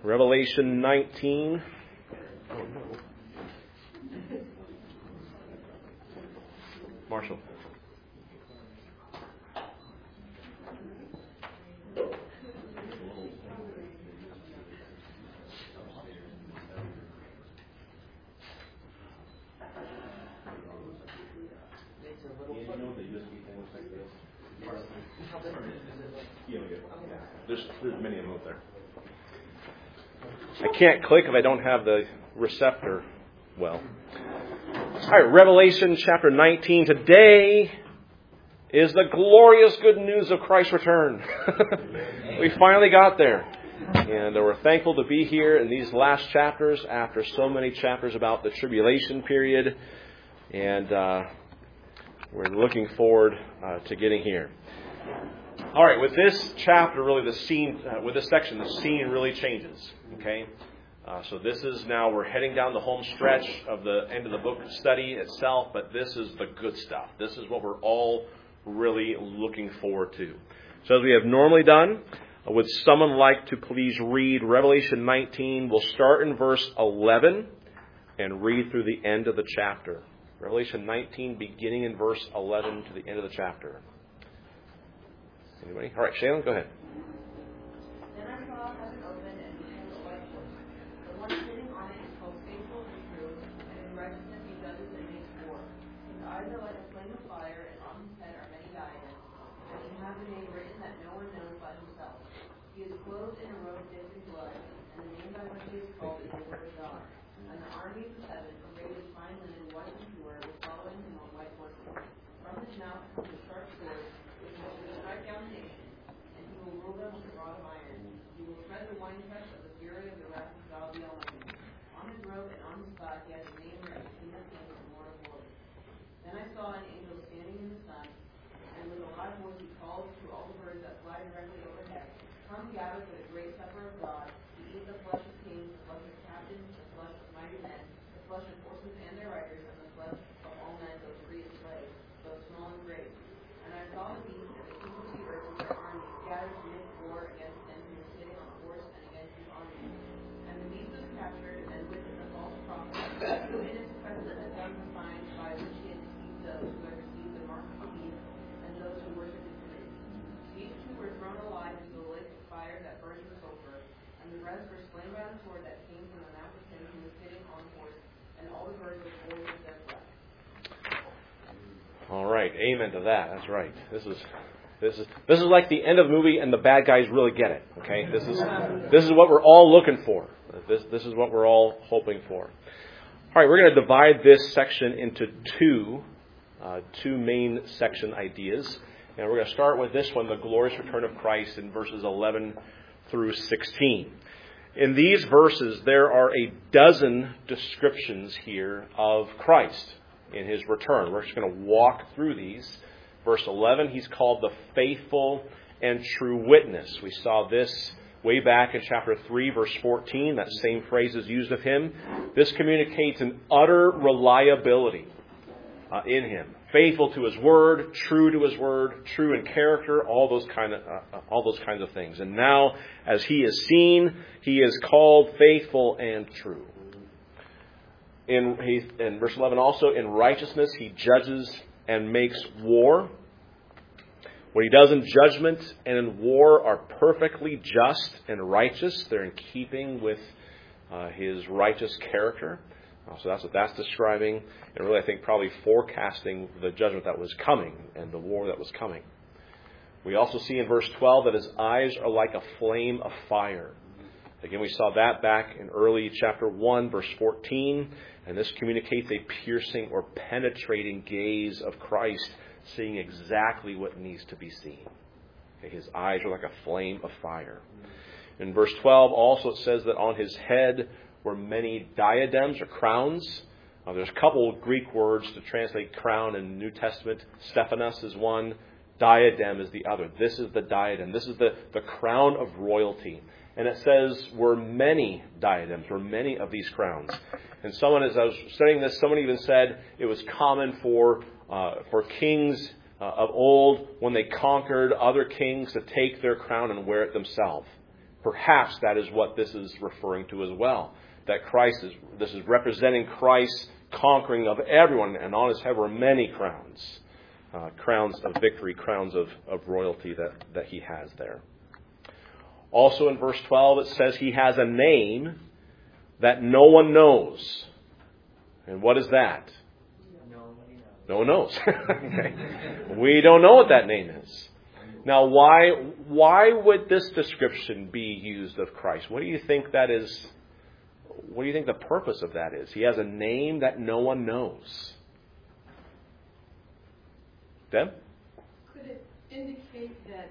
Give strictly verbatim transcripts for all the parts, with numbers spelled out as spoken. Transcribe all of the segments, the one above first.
Revelation nineteen. Oh, no. Marshall. There's, there's many of them out there. I can't click if I don't have the receptor well. All right, Revelation chapter nineteen. Today is the glorious good news of Christ's return. We finally got there. And we're thankful to be here in these last chapters after so many chapters about the tribulation period. And uh, we're looking forward uh, to getting here. All right, with this chapter, really the scene, uh, with this section, the scene really changes. Okay? Uh, so this is now, we're heading down the home stretch of the end of the book study itself, but this is the good stuff. This is what we're all really looking forward to. So as we have normally done, uh, would someone like to please read Revelation nineteen? We'll start in verse eleven and read through the end of the chapter. Revelation nineteen, beginning in verse eleven to the end of the chapter. Anybody? All right, Shaylin, go ahead. Then I saw heaven open, and behold, a white horse. The one sitting on it is called Faithful and True, and in righteousness he judges and makes war. His eyes are like a flame of fire, and on his head are many diadems. And he has a name written that no one knows but himself. He is clothed in a robe dipped in blood, and the name by which he is called is the Word of God. And the armies of heaven, arrayed in fine linen, white and pure, were following him on white horses. From his mouth comes a sharp sword, which will strike down nations, and he will rule them with a rod of iron. He will tread the winepress of the fury of the wrath of God the Almighty. On his robe and on his thigh he has a name written, King of Kings and Lord of Lords. Then I saw an angel standing in the sun, and with a loud voice he called to all the birds that fly directly overhead, Come gather for the great supper of God, to eat the flesh of kings, the flesh of captains, the flesh of mighty men, the flesh of horses and their riders, and the flesh of all men, both free and slave, both small and great. And I saw the beast and the kings of the earth with their armies gathered to make war against him who was sitting on the horse and against his army. And the beast was captured, and with it the false prophet, who in his presence had done the signs by which he had deceived those who had received the mark of the beast and those who worshipped his image. These two were thrown alive into the lake of fire that burns with sulfur, and the rest were slain by the sword that came from the mouth of him who was sitting on the horse, and all the birds were born with their flesh. All right, amen to that. That's right. This is this is this is like the end of the movie, and the bad guys really get it. Okay, this is this is what we're all looking for. This this is what we're all hoping for. All right, we're going to divide this section into two uh, two main section ideas, and we're going to start with this one, the glorious return of Christ, in verses eleven through sixteen. In these verses, there are a dozen descriptions here of Christ in his return. We're just going to walk through these. Verse eleven, he's called the faithful and true witness. We saw this way back in chapter three, verse fourteen. That same phrase is used of him. This communicates an utter reliability uh, in him. Faithful to his word, true to his word, true in character, all those kind of uh, all those kinds of things. And now, as he is seen, he is called faithful and true. In, he, in verse eleven also, in righteousness he judges and makes war. What he does in judgment and in war are perfectly just and righteous. They're in keeping with uh, his righteous character. Uh, so that's what that's describing. And really, I think, probably forecasting the judgment that was coming and the war that was coming. We also see in verse twelve that his eyes are like a flame of fire. Again, we saw that back in early chapter one, verse fourteen. And this communicates a piercing or penetrating gaze of Christ, seeing exactly what needs to be seen. Okay, his eyes are like a flame of fire. In verse twelve, also it says that on his head were many diadems or crowns. Uh, there's a couple of Greek words to translate crown in the New Testament. Stephanos is one. Diadem is the other. This is the diadem. This is the, the crown of royalty. And it says were many diadems, were many of these crowns. And someone, as I was studying this, someone even said it was common for uh, for kings uh, of old, when they conquered other kings, to take their crown and wear it themselves. perhaps that is what this is referring to as well. That Christ is, this is representing Christ's conquering of everyone, and on his head were many crowns. Uh, crowns of victory, crowns of, of royalty that, that he has there. Also in verse twelve it says he has a name that no one knows. And what is that? No one knows. Okay. We don't know what that name is. Now, why why would this description be used of Christ? What do you think that is? What do you think the purpose of that is? He has a name that no one knows. Deb? Could it indicate that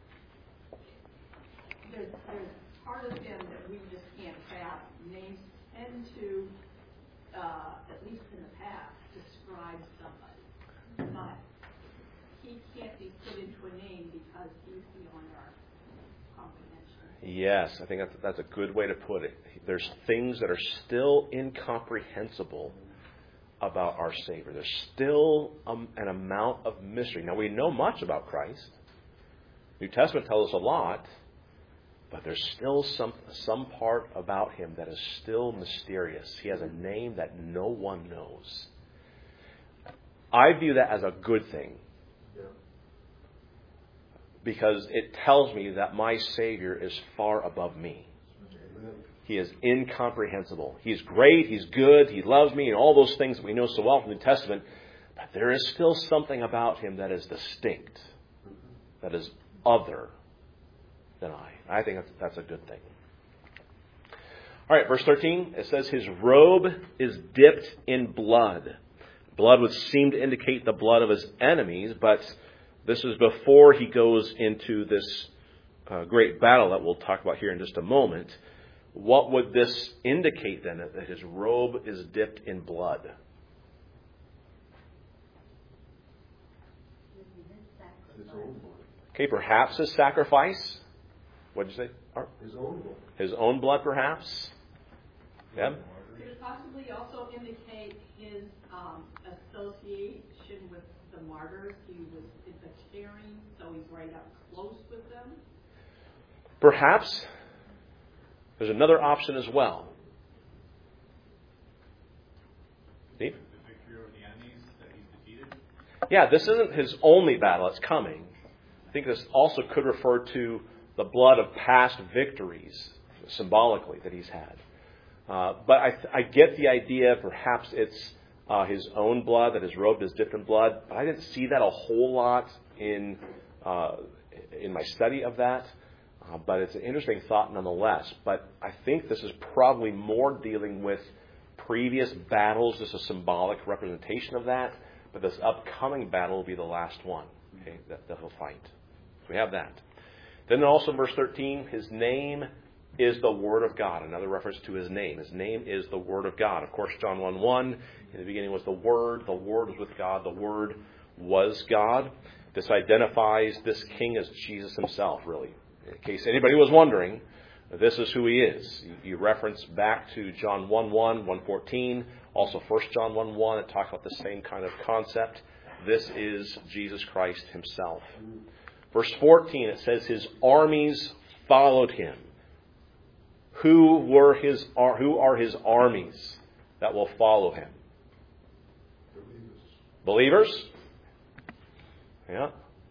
there's, there's part of him that we just can't have? Names tend to, uh, at least in the past, describe somebody. But he can't be put into a name because he's beyond our comprehension. Yes, I think that's, that's a good way to put it. There's things that are still incomprehensible about our Savior. There's still um, an amount of mystery. Now, we know much about Christ. New Testament tells us a lot, but there's still some some part about him that is still mysterious. He has a name that no one knows. I view that as a good thing, because it tells me that my Savior is far above me. He is incomprehensible. He's great, he's good, he loves me, and all those things that we know so well from the New Testament. But there is still something about him that is distinct, that is other than I. I think that's, that's a good thing. All right, verse thirteen, it says his robe is dipped in blood. Blood would seem to indicate the blood of his enemies, but this is before he goes into this uh, great battle that we'll talk about here in just a moment. What would this indicate then? That his robe is dipped in blood. Okay, perhaps his sacrifice. What did you say? His own blood. His own blood, perhaps. Yeah. Could it possibly also indicate his um, association with the martyrs? He was vegetarian, so he's right up close with them. Perhaps. There's another option as well. Steve? The victory over the enemies that he's defeated? Yeah, this isn't his only battle that's coming. I think this also could refer to the blood of past victories, symbolically, that he's had. Uh, but I, I get the idea, perhaps it's uh, his own blood, that his robe is dipped in blood. But I didn't see that a whole lot in uh, in my study of that. Uh, but it's an interesting thought nonetheless. But I think this is probably more dealing with previous battles. This is a symbolic representation of that. But this upcoming battle will be the last one, okay, that, that he'll fight. So we have that. Then also in verse thirteen, his name is the Word of God. Another reference to his name. His name is the Word of God. Of course, John one one, in the beginning was the Word. The Word was with God. The Word was God. This identifies this king as Jesus himself, really. In case anybody was wondering, this is who he is. You reference back to John one one, one fourteen, also First John one one. It talks about the same kind of concept. This is Jesus Christ himself. Verse fourteen, it says his armies followed him. Who were his? Who are his armies that will follow him? Believers. Believers? Yeah.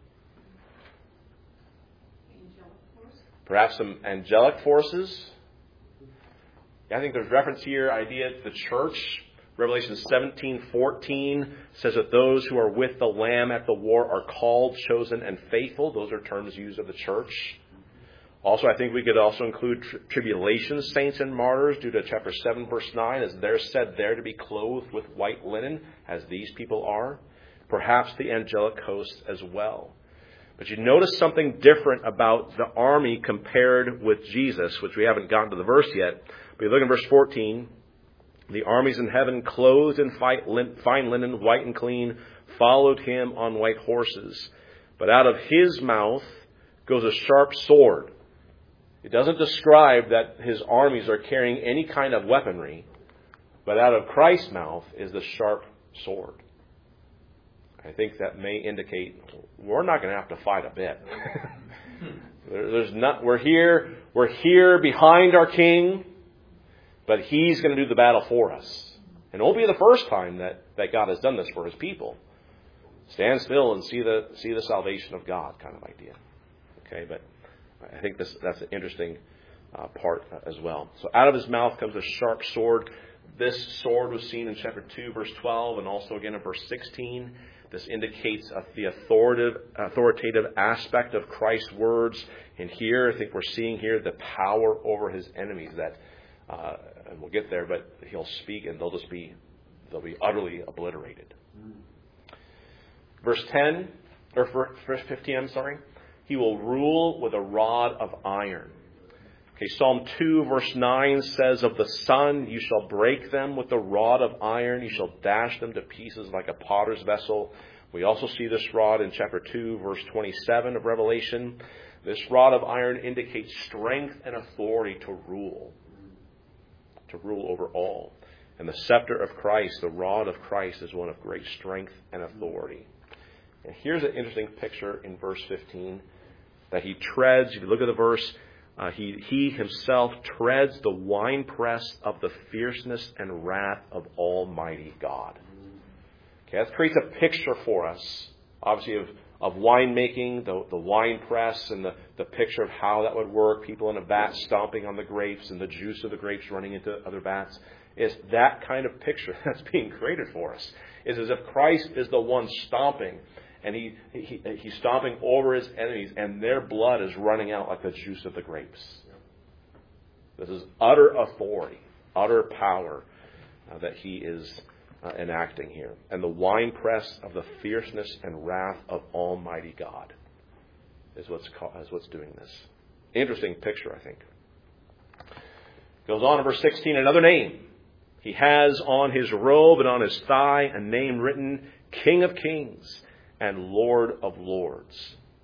Perhaps some angelic forces. I think there's reference here, idea to the church. Revelation seventeen fourteen says that those who are with the Lamb at the war are called, chosen, and faithful. Those are terms used of the church. Also, I think we could also include tri- tribulation saints and martyrs due to chapter seven, verse nine, as they're said there to be clothed with white linen, as these people are. Perhaps the angelic hosts as well. But you notice something different about the army compared with Jesus, which we haven't gotten to the verse yet. But you look in verse fourteen. The armies in heaven, clothed in fine linen, white and clean, followed him on white horses. But out of his mouth goes a sharp sword. It doesn't describe that his armies are carrying any kind of weaponry. But out of Christ's mouth is the sharp sword. I think that may indicate we're not going to have to fight a bit. There's not, we're here, we're here behind our King, but He's going to do the battle for us. And it won't be the first time that, that God has done this for His people. Stand still and see the see the salvation of God kind of idea. Okay, but I think this that's an interesting uh, part as well. So out of His mouth comes a sharp sword. This sword was seen in chapter two, verse twelve, and also again in verse sixteen. This indicates uh, the authoritative, authoritative aspect of Christ's words. And here, I think we're seeing here the power over His enemies. That, uh, and we'll get there, but He'll speak and they'll just be they'll be utterly obliterated. Verse ten, or verse fifteen, I'm sorry. He will rule with a rod of iron. Okay, Psalm two, verse nine says, of the sun you shall break them with the rod of iron. You shall dash them to pieces like a potter's vessel. We also see this rod in chapter two, verse twenty-seven of Revelation. This rod of iron indicates strength and authority to rule. To rule over all. And the scepter of Christ, the rod of Christ, is one of great strength and authority. And here's an interesting picture in verse fifteen. That He treads, if you look at the verse, uh, he, he Himself treads the winepress of the fierceness and wrath of Almighty God. Okay, that creates a picture for us, obviously, of, of winemaking, the, the wine press, and the, the picture of how that would work. People in a vat stomping on the grapes and the juice of the grapes running into other vats. Is that kind of picture that's being created for us. It's as if Christ is the one stomping. And he, he he's stomping over His enemies, and their blood is running out like the juice of the grapes. This is utter authority, utter power uh, that He is uh, enacting here. And the winepress of the fierceness and wrath of Almighty God is what's called, is what's doing this. Interesting picture, I think. Goes on in verse sixteen, another name. He has on His robe and on His thigh a name written, King of Kings and Lord of Lords.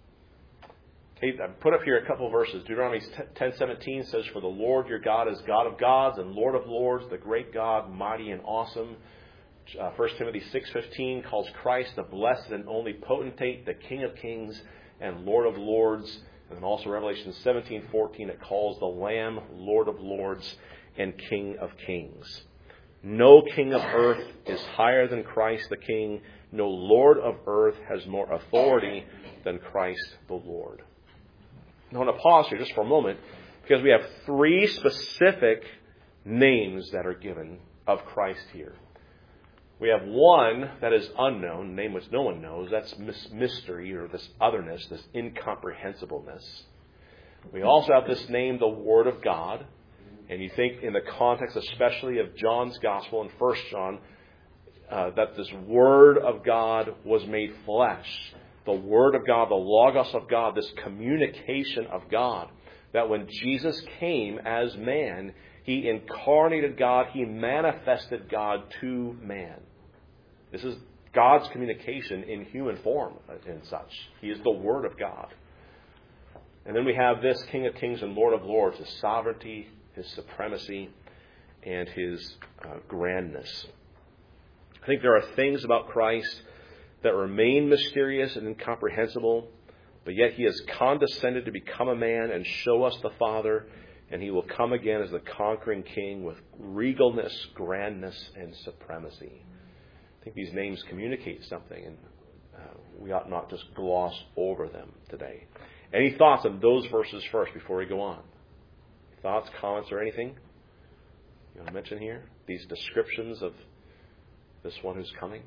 Okay, I put up here a couple of verses. Deuteronomy ten seventeen says, for the Lord your God is God of gods and Lord of lords, the great God, mighty and awesome. Uh, First Timothy six fifteen calls Christ the blessed and only potentate, the King of kings and Lord of lords. And then also Revelation seventeen fourteen, it calls the Lamb Lord of lords and King of kings. No king of earth is higher than Christ the King. No Lord of earth has more authority than Christ the Lord. I want to pause here just for a moment because we have three specific names that are given of Christ here. We have one that is unknown, a name which no one knows. That's mystery, or this otherness, this incomprehensibleness. We also have this name, the Word of God. And you think in the context especially of John's Gospel in First John, uh, that this Word of God was made flesh. The Word of God, the Logos of God, this communication of God. That when Jesus came as man, He incarnated God, He manifested God to man. This is God's communication in human form and such. He is the Word of God. And then we have this King of Kings and Lord of Lords, His sovereignty, His supremacy, and His uh, grandness. I think there are things about Christ that remain mysterious and incomprehensible, but yet He has condescended to become a man and show us the Father, and He will come again as the conquering King with regalness, grandness, and supremacy. I think these names communicate something, and uh, we ought not just gloss over them today. Any thoughts on those verses first before we go on? Thoughts, comments, or anything you want to mention here? These descriptions of this one who's coming.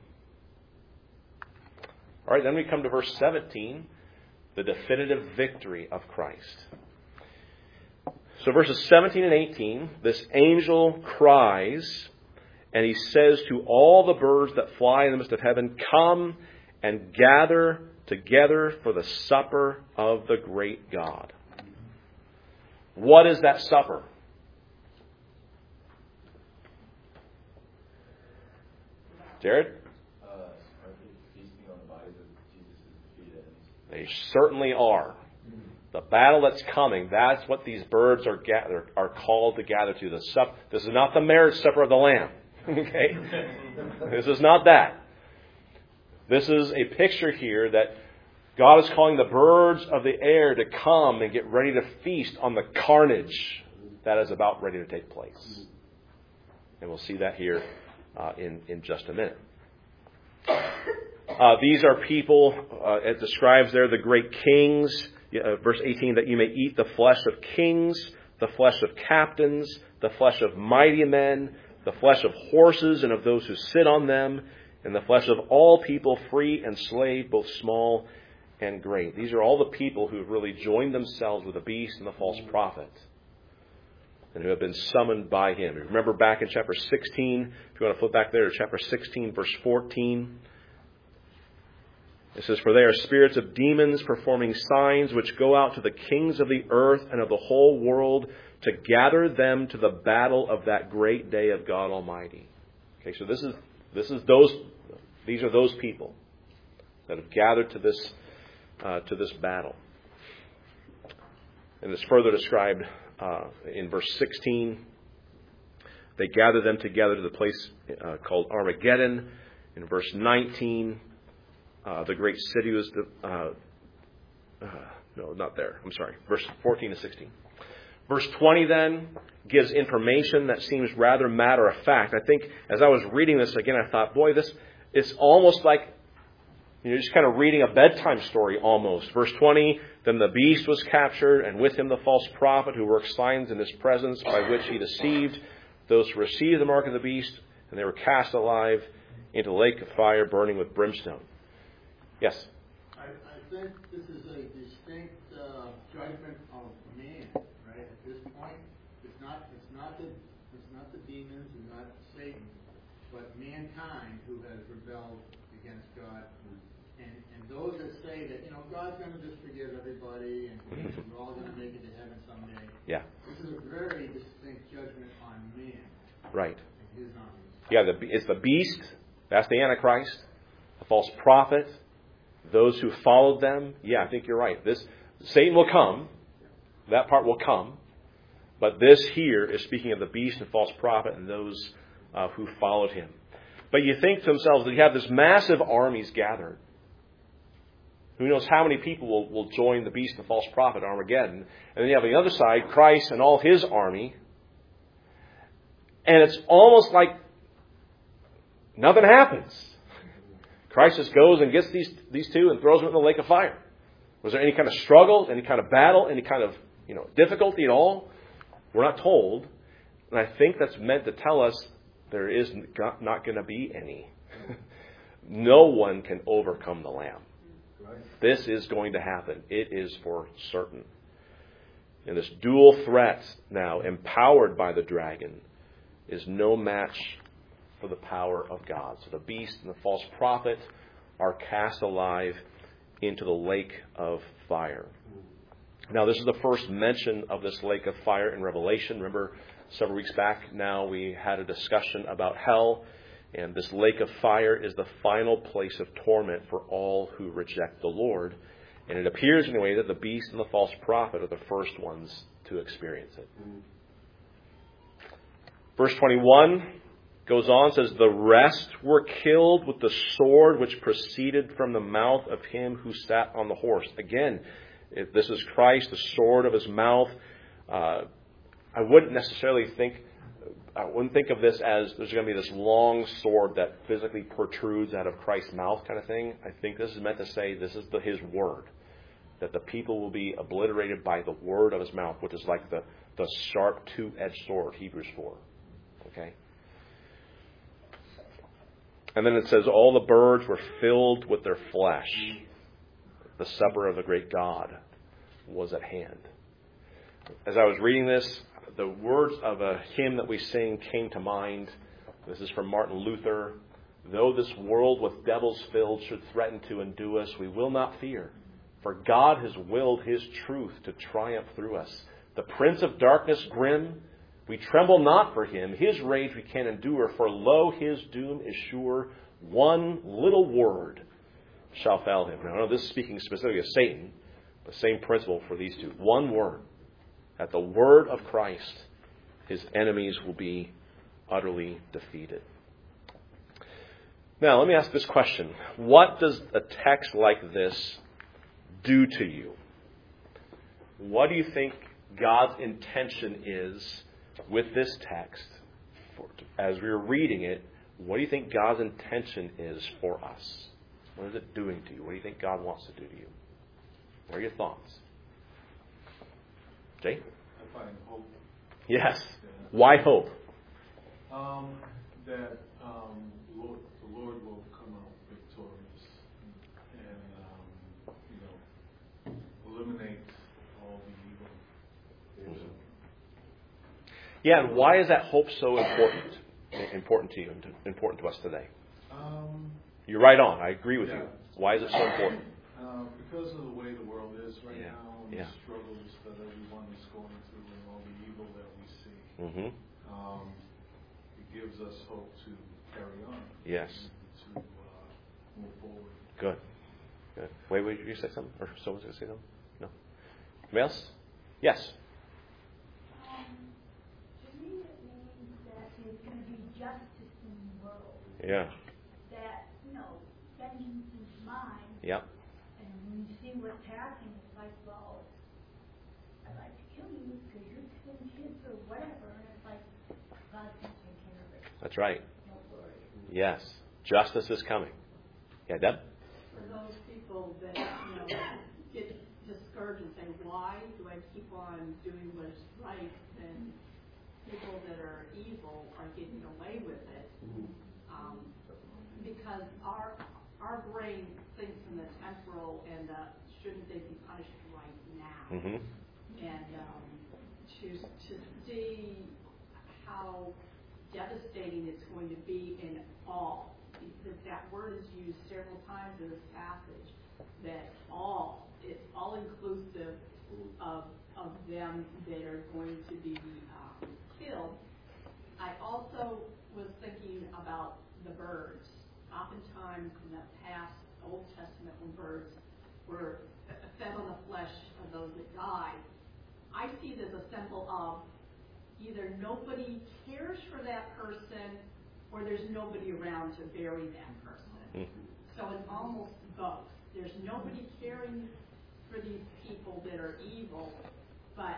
All right, then we come to verse seventeen, the definitive victory of Christ. So verses seventeen and eighteen, this angel cries, and he says to all the birds that fly in the midst of heaven, come and gather together for the supper of the great God. What is that supper? Jared? Uh, are they feasting on the bodies of Jesus' defeated enemies? They certainly are. The battle that's coming, that's what these birds are gather, are called to gather to. The sup, this is not the marriage supper of the Lamb. Okay? This is not that. This is a picture here that God is calling the birds of the air to come and get ready to feast on the carnage that is about ready to take place. And we'll see that here uh, in, in just a minute. Uh, these are people, uh, it describes there the great kings, uh, verse eighteen, that you may eat the flesh of kings, the flesh of captains, the flesh of mighty men, the flesh of horses and of those who sit on them, and the flesh of all people, free and slave, both small and great. These are all the people who have really joined themselves with the beast and the false prophet, and who have been summoned by him. Remember back in chapter sixteen, if you want to flip back there to chapter sixteen, verse fourteen. It says, for they are spirits of demons performing signs which go out to the kings of the earth and of the whole world to gather them to the battle of that great day of God Almighty. Okay, so this is this is those these are those people that have gathered to this uh, to this battle. And it's further described uh, in verse sixteen. They gather them together to the place uh, called Armageddon. In verse nineteen, Uh, the great city was the, uh, uh, no, not there. I'm sorry. Verse fourteen to sixteen. Verse twenty then gives information that seems rather matter of fact. I think as I was reading this again, I thought, boy, this it's almost like you're just kind of reading a bedtime story almost. Verse twenty, then the beast was captured, and with him the false prophet who worked signs in his presence, by which he deceived those who received the mark of the beast, and they were cast alive into the lake of fire burning with brimstone. Yes? I, I think this is a distinct uh, judgment of man, right? At this point, it's not it's not the it's not the demons and not Satan, but mankind who has rebelled against God, and and those that say that you know God's going to just forgive everybody and we're all going to make it to heaven someday. Yeah. This is a very distinct judgment on man. Right. And his armies. Yeah, the, it's the beast. That's the Antichrist. The false prophet. Those who followed them, yeah, I think you're right. This Satan will come. That part will come. But this here is speaking of the beast and false prophet and those uh, who followed him. But you think to themselves that you have this massive armies gathered. Who knows how many people will, will join the beast and false prophet, Armageddon. And then you have on the other side, Christ and all his army. And it's almost like nothing happens. Christ just goes and gets these, these two and throws them in the lake of fire. Was there any kind of struggle, any kind of battle, any kind of you know difficulty at all? We're not told. And I think that's meant to tell us there is not going to be any. No one can overcome the Lamb. This is going to happen. It is for certain. And this dual threat now, empowered by the dragon, is no match for the power of God. So the beast and the false prophet are cast alive into the lake of fire. Now, this is the first mention of this lake of fire in Revelation. Remember, several weeks back now we had a discussion about hell, and this lake of fire is the final place of torment for all who reject the Lord. And it appears anyway that the beast and the false prophet are the first ones to experience it. Verse twenty-one goes on, says, the rest were killed with the sword which proceeded from the mouth of him who sat on the horse. Again, if this is Christ, the sword of his mouth. Uh, I wouldn't necessarily think, I wouldn't think of this as there's going to be this long sword that physically protrudes out of Christ's mouth kind of thing. I think this is meant to say this is the, his word. That the people will be obliterated by the word of his mouth, which is like the, the sharp two-edged sword, Hebrews four. Okay? And then it says, all the birds were filled with their flesh. The supper of the great God was at hand. As I was reading this, the words of a hymn that we sing came to mind. This is from Martin Luther. Though this world with devils filled should threaten to undo us, we will not fear. For God has willed his truth to triumph through us. The prince of darkness grim, we tremble not for him. His rage we can endure. For lo, his doom is sure. One little word shall fell him. Now, I know this is speaking specifically of Satan. The same principle for these two. One word. At the word of Christ, his enemies will be utterly defeated. Now, let me ask this question. What does a text like this do to you? What do you think God's intention is with this text? For, as we're reading it, what do you think God's intention is for us? What is it doing to you? What do you think God wants to do to you? What are your thoughts? Jay? I find hope. Yes. Why hope? Um, that um, Lord, the Lord will come out victorious and, um, you know, eliminate all the evil. Yeah, and why is that hope so important? Important to you and to, important to us today? Um, You're right on. I agree with yeah. you. Why is it so important? Uh, because of the way the world is right Yeah. now and Yeah. the struggles that everyone is going through and all the evil that we see, Mm-hmm. um, it gives us hope to carry on. Yes. And to uh, move forward. Good. Good. Wait, wait, you say something? Or someone's going to say something? No? Anybody else? Yes. Um, to me, it means that there's going to be justice in the world. Yeah. That, you know, vengeance is mine. Yep. And when you see what's happening, it's like, well, I'd like to kill you because you're killing kids or whatever. And it's like, God's going to take care of it. That's right. Don't worry. Yes. Justice is coming. Yeah, Deb? For those people that, you know, get discouraged and say, why do I keep on doing what is right, then people that are evil are getting away with it. Um, because our our brain thinks in the temporal and the shouldn't they be punished right now. Mm-hmm. And um, to to see how devastating it's going to be in all. That, that word is used several times in this passage. That all, it's all inclusive of of them that are going to be um, killed. I also was thinking about the birds. Oftentimes in the past Old Testament, when birds were fed on the flesh of those that died, I see it as a symbol of either nobody cares for that person or there's nobody around to bury that person. Mm-hmm. So it's almost both. There's nobody caring for these people that are evil, but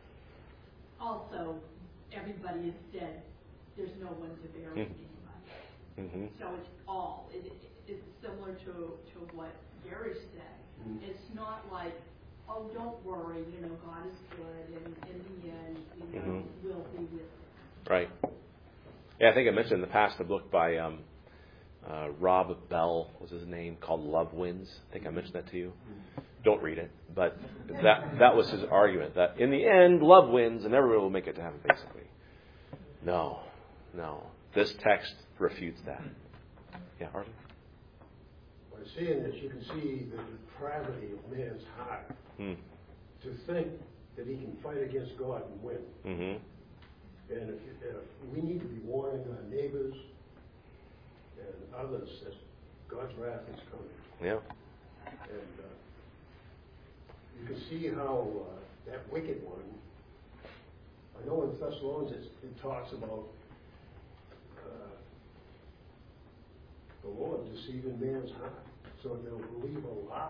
also everybody is dead. There's no one to bury Mm-hmm. anybody. Mm-hmm. So it's all. It, it, it's similar to to what Gary said. Mm-hmm. It's not like, oh, don't worry, you know, God is good, and in the end, you know, Mhm. we'll be with him. Right. Yeah, I think I mentioned in the past a book by um, uh, Rob Bell, was his name, called Love Wins. I think I mentioned that to you. Don't read it. But that that was his argument, that in the end, love wins and everyone will make it to heaven, basically. No. No. This text refutes that. Yeah, Arthur? By seeing this, you can see the depravity of man's heart. Hmm. To think that he can fight against God and win. Mm-hmm. And if, if we need to be warning our neighbors and others that God's wrath is coming. Yeah. And uh, you can see how uh, that wicked one, I know in Thessalonians it talks about uh, the Lord deceiving man's heart so they'll believe a lie.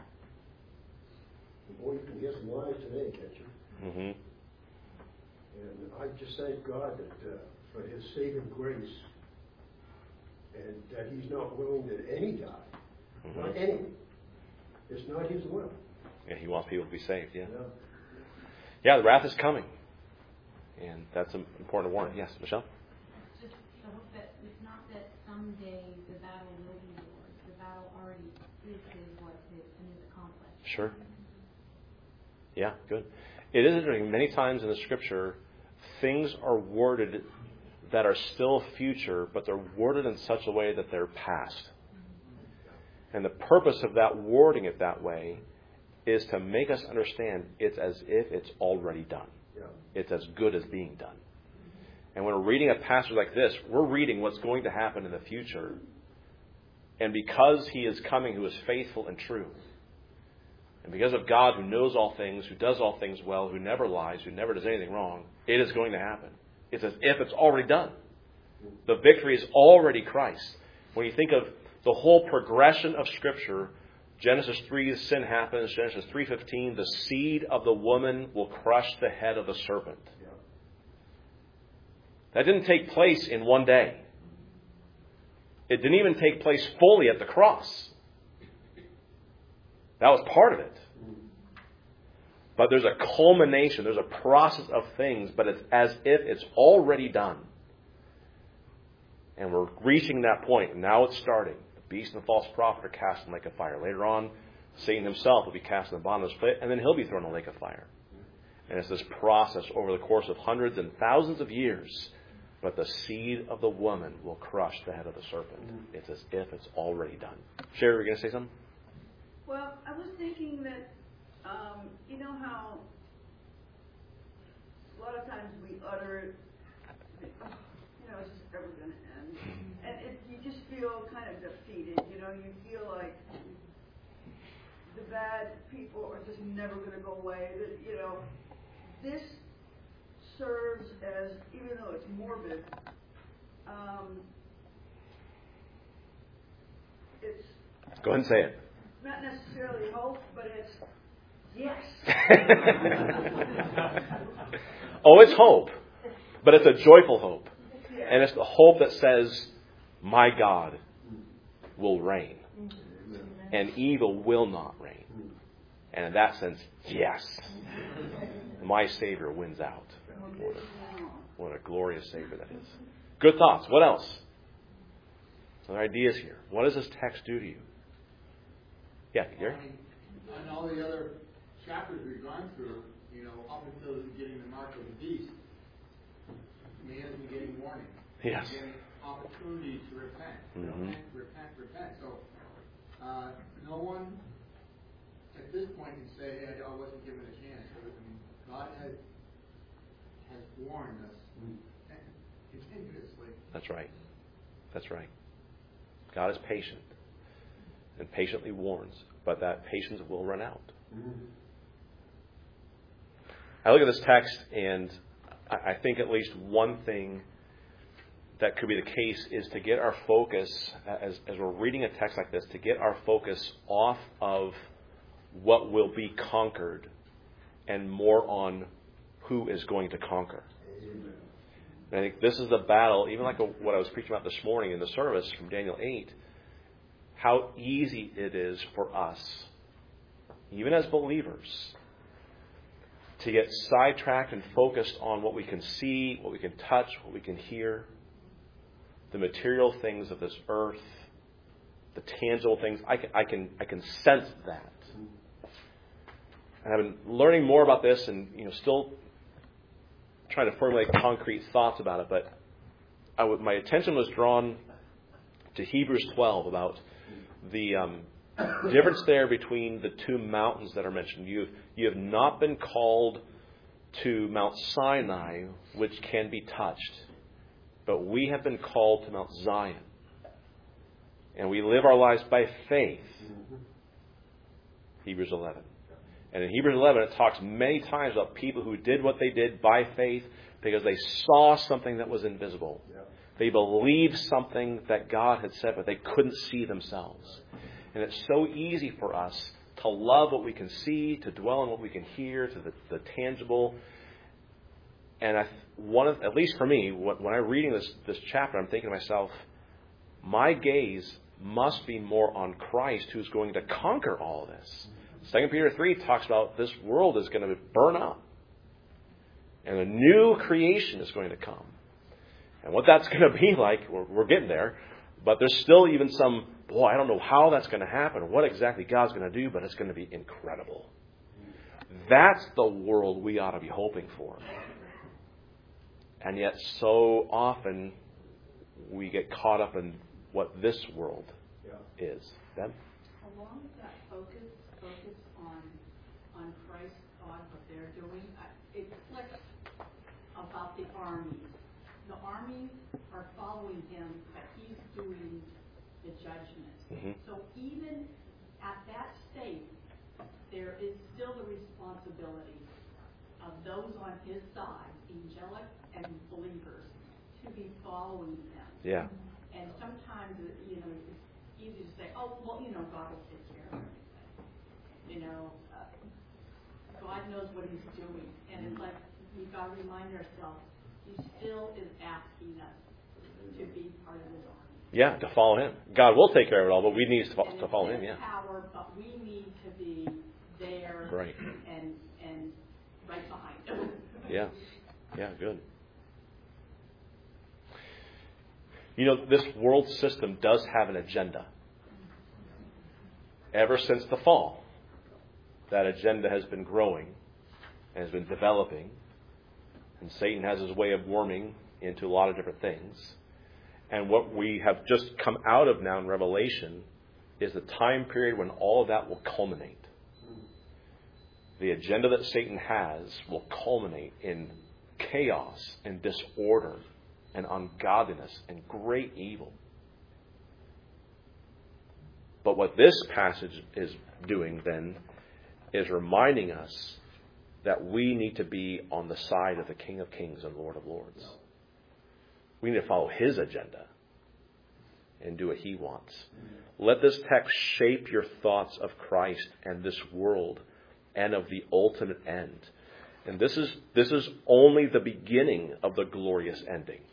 And boy, you can hear some lies today, can't you? Mm-hmm. And I just thank God that uh, for his saving grace and that he's not willing that any die. Mm-hmm. Not any. It's not his will. Yeah, he wants people to be saved, yeah. You know? Yeah, the wrath is coming. And that's an important warning. Yes, Michelle? Just I hope that it's not that someday the battle will be yours. The battle already is his, what his, and is accomplished. Sure. Yeah, good. It is interesting. Many times in the Scripture, things are worded that are still future, but they're worded in such a way that they're past. And the purpose of that wording it that way is to make us understand it's as if it's already done. Yeah. It's as good as being done. And when we're reading a passage like this, we're reading what's going to happen in the future. And because he is coming who is faithful and true, and because of God who knows all things, who does all things well, who never lies, who never does anything wrong, it is going to happen. It's as if it's already done. The victory is already Christ. When you think of the whole progression of Scripture Genesis three, sin happens. Genesis three fifteen, the seed of the woman will crush the head of the serpent. That didn't take place in one day. It didn't even take place fully at the cross. That was part of it. But there's a culmination, there's a process of things, but it's as if it's already done. And we're reaching that point. Now it's starting. The beast and the false prophet are cast in the lake of fire. Later on, Satan himself will be cast in the bottomless pit, and then he'll be thrown in the lake of fire. And it's this process over the course of hundreds and thousands of years. But the seed of the woman will crush the head of the serpent. It's as if it's already done. Sherry, were you going to say something? Well, I was thinking that, um, you know how a lot of times we utter, oh, you know, it's just never going to end. And it, you just feel kind of defeated, you know, you feel like the bad people are just never going to go away. That, you know, this serves as, even though it's morbid, um, it's Go ahead and say it. not necessarily hope, but it's yes. Oh, it's hope. But it's a joyful hope. Yeah. And it's the hope that says, my God will reign. And evil will not reign. And in that sense, yes. My Savior wins out. What a, what a glorious Savior that is. Good thoughts. What else? Some ideas here. What does this text do to you? Yeah, Gary? On all the other chapters we've gone through, you know, up until getting the mark of the beast, man has been getting warning. Yes. Getting opportunity to repent. Mm-hmm. Repent, repent, repent. So, uh, no one at this point can say, hey, I wasn't given a chance. I mean, God has has warned us continuously. That's right. That's right. God is patient and patiently warns, but that patience will run out. Mm-hmm. I look at this text and I think at least one thing that could be the case is to get our focus, as, as we're reading a text like this, to get our focus off of what will be conquered and more on who is going to conquer. Amen. And I think this is the battle, even like what I was preaching about this morning in the service from Daniel eight, how easy it is for us, even as believers, to get sidetracked and focused on what we can see, what we can touch, what we can hear, the material things of this earth, the tangible things. I can, I can, I can sense that. And I've been learning more about this and, you know, still trying to formulate concrete thoughts about it. But I w- my attention was drawn to Hebrews twelve about the um, difference there between the two mountains that are mentioned. You have, you have not been called to Mount Sinai, which can be touched, but we have been called to Mount Zion. And we live our lives by faith. Hebrews eleven. And in Hebrews eleven, it talks many times about people who did what they did by faith because they saw something that was invisible. Yeah. They believed something that God had said, but they couldn't see themselves. And it's so easy for us to love what we can see, to dwell on what we can hear, to the, the tangible. And I, one of, at least for me, when I'm reading this, this chapter, I'm thinking to myself, my gaze must be more on Christ, who's going to conquer all of this. Second Peter three talks about this world is going to burn up. And a new creation is going to come. And what that's going to be like, we're, we're getting there. But there's still even some, boy, I don't know how that's going to happen or what exactly God's going to do, but it's going to be incredible. That's the world we ought to be hoping for. And yet so often we get caught up in what this world yeah. is. Them? Along with that focus, focus on on Christ, God, what they're doing, it clicks about the armies. The armies are following him, but he's doing the judgment. Mm-hmm. So even at that state, there is still the responsibility of those on his side, angelic and believers, to be following him. Yeah. And sometimes, you know, it's easy to say, oh, well, you know, God will take care of everything. You know, uh, God knows what He's doing, and it's like we've got to remind ourselves He still is asking us to be part of His army. Yeah, to follow Him. God will take care of it all, but we need to, fo- to follow Him. Yeah. Power, but we need to be there. Right. And and right behind Him. Yeah. Yeah. Good. You know, this world system does have an agenda. Ever since the fall, that agenda has been growing and has been developing. And Satan has his way of worming into a lot of different things. And what we have just come out of now in Revelation is the time period when all of that will culminate. The agenda that Satan has will culminate in chaos and disorder and ungodliness and great evil. But what this passage is doing then is reminding us that we need to be on the side of the King of Kings and Lord of Lords. We need to follow His agenda and do what He wants. Let this text shape your thoughts of Christ and this world and of the ultimate end. And this is this is only the beginning of the glorious ending.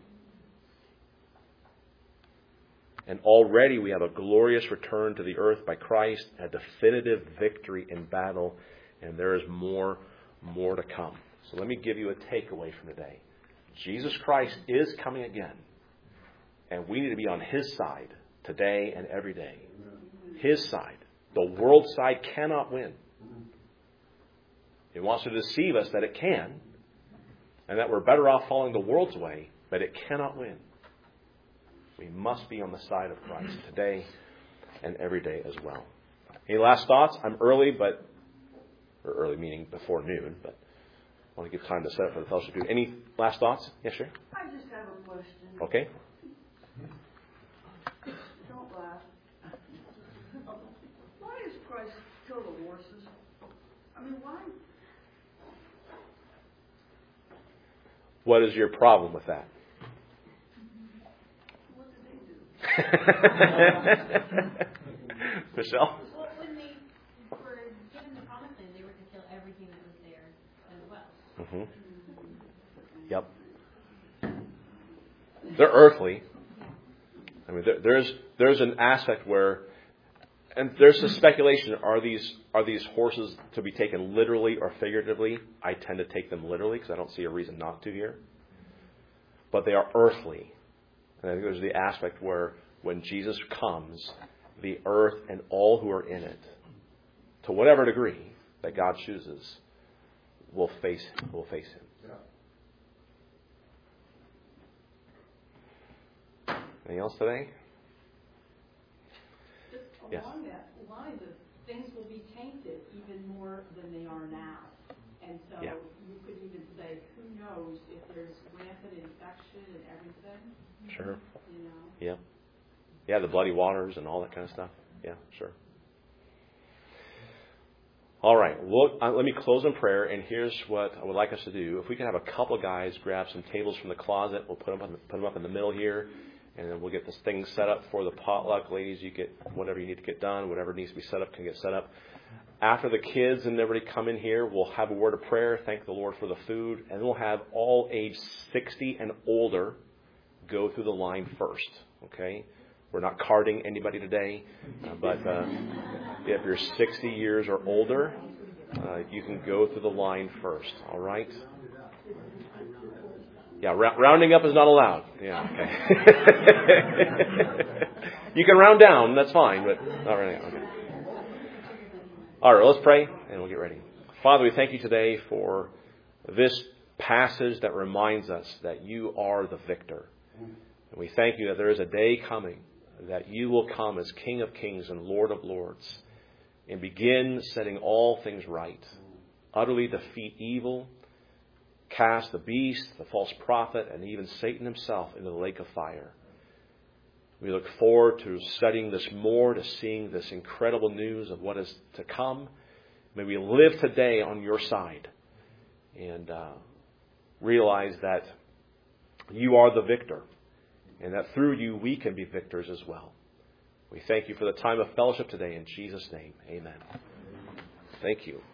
And already we have a glorious return to the earth by Christ, a definitive victory in battle, and there is more, more to come. So let me give you a takeaway from today. Jesus Christ is coming again, and we need to be on His side today and every day. His side. The world side cannot win. It wants to deceive us that it can, and that we're better off following the world's way, but it cannot win. We must be on the side of Christ today and every day as well. Any last thoughts? I'm early, but or early meaning before noon, but I want to give time to set up for the fellowship. Any last thoughts? Yes, sure. I just have a question. Okay. Don't laugh. Why does Christ kill the horses? I mean, why? What is your problem with that? What did they do? Michelle? Well, when they were given the promised land, they were to kill everything that was there as well. Mm-hmm. Yep. They're earthly. I mean, there, there's there's an aspect where, and there's some speculation: are these are these horses to be taken literally or figuratively? I tend to take them literally because I don't see a reason not to here. But they are earthly, and I think there's the aspect where when Jesus comes, the earth and all who are in it, to whatever degree that God chooses, will face will face Him. Anything else today? Just Yes. along that line, the things will be tainted even more than they are now. And so Yeah. you could even say, who knows if there's rampant infection and everything, Sure. you know? Yeah. Yeah, the bloody waters and all that kind of stuff. Yeah, sure. All right. Well, uh, let me close in prayer, and here's what I would like us to do. If we could have a couple of guys grab some tables from the closet, we'll put them up, put them up in the middle here, and then we'll get this thing set up for the potluck. Ladies, you get whatever you need to get done, whatever needs to be set up can get set up. After the kids and everybody come in here, we'll have a word of prayer, thank the Lord for the food, and then we'll have all age sixty and older go through the line first. Okay? We're not carding anybody today, uh, but uh, if you're sixty years or older, uh, you can go through the line first. All right? Yeah, ra- rounding up is not allowed. Yeah, okay. You can round down, that's fine, but not rounding up. Okay. All right, let's pray, and we'll get ready. Father, we thank you today for this passage that reminds us that you are the victor. And we thank you that there is a day coming that you will come as King of Kings and Lord of Lords and begin setting all things right, utterly defeat evil, cast the beast, the false prophet, and even Satan himself into the lake of fire. We look forward to studying this more, to seeing this incredible news of what is to come. May we live today on your side and uh, realize that you are the victor and that through you we can be victors as well. We thank you for the time of fellowship today. In Jesus' name, amen. Thank you.